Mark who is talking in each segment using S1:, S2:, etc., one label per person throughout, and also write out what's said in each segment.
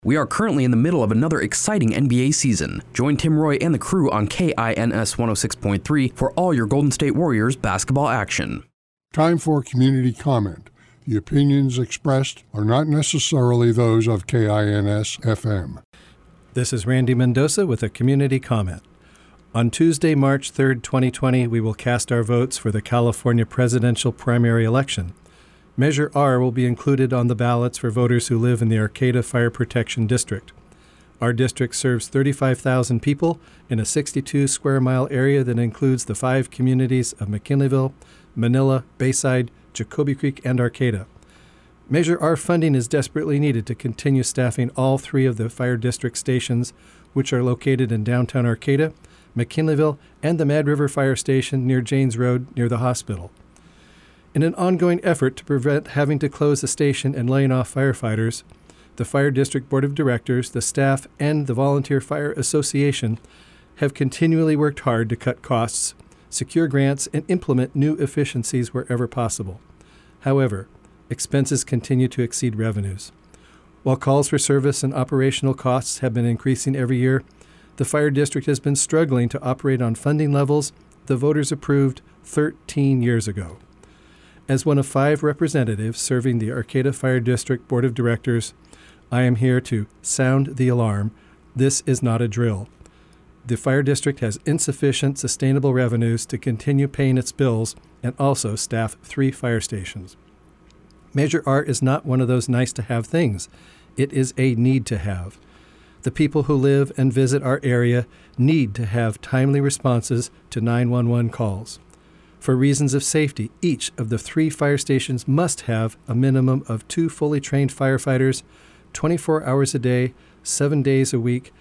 S1: We are currently in the middle of another exciting NBA season. Join Tim Roy and the crew on KINS 106.3 for all your Golden State Warriors basketball action.
S2: Time for community comment. The opinions expressed are not necessarily those of KINS FM.
S3: This is Randy Mendoza with a community comment. On Tuesday, March 3rd, 2020, we will cast our votes for the California presidential primary election. Measure R will be included on the ballots for voters who live in the Arcata Fire Protection District. Our district serves 35,000 people in a 62-square-mile area that includes the 5 communities of McKinleyville, Manila, Bayside, Jacoby Creek, and Arcata. Measure R funding is desperately needed to continue staffing all 3 of the fire district stations, which are located in downtown Arcata, McKinleyville, and the Mad River Fire Station near Janes Road near the hospital. In an ongoing effort to prevent having to close the station and laying off firefighters, the Fire District Board of Directors, the staff, and the Volunteer Fire Association have continually worked hard to cut costs, secure grants, and implement new efficiencies wherever possible. However, expenses continue to exceed revenues. While calls for service and operational costs have been increasing every year, the Fire District has been struggling to operate on funding levels the voters approved 13 years ago. As one of 5 representatives serving the Arcata Fire District Board of Directors, I am here to sound the alarm. This is not a drill. The Fire District has insufficient sustainable revenues to continue paying its bills and also staff 3 fire stations. Measure R is not one of those nice-to-have things. It is a need-to-have. The people who live and visit our area need to have timely responses to 911 calls. For reasons of safety, each of the 3 fire stations must have a minimum of 2 fully trained firefighters, 24 hours a day, 7 days a week,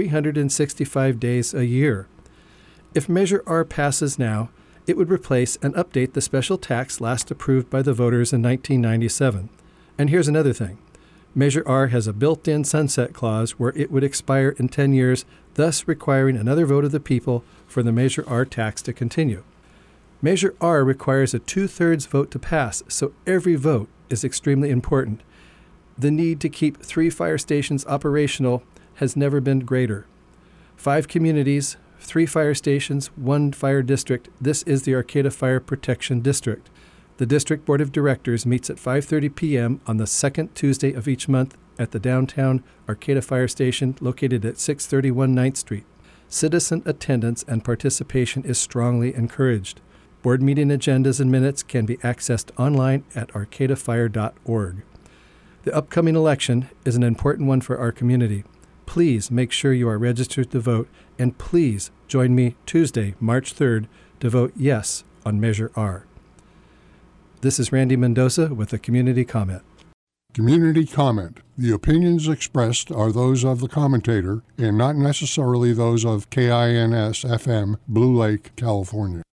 S3: 365 days a year. If Measure R passes now, it would replace and update the special tax last approved by the voters in 1997. And here's another thing. Measure R has a built-in sunset clause where it would expire in 10 years, thus requiring another vote of the people for the Measure R tax to continue. Measure R requires a 2/3 vote to pass, so every vote is extremely important. The need to keep 3 fire stations operational has never been greater. 5 communities, 3 fire stations, 1 fire district. This is the Arcata Fire Protection District. The District Board of Directors meets at 5:30 p.m. on the 2nd Tuesday of each month at the downtown Arcata Fire Station located at 631 9th Street. Citizen attendance and participation is strongly encouraged. Board meeting agendas and minutes can be accessed online at arcatafire.org. The upcoming election is an important one for our community. Please make sure you are registered to vote, and please join me Tuesday, March 3rd, to vote yes on Measure R. This is Randy Mendoza with a community comment.
S2: Community comment. The opinions expressed are those of the commentator and not necessarily those of KINS FM, Blue Lake, California.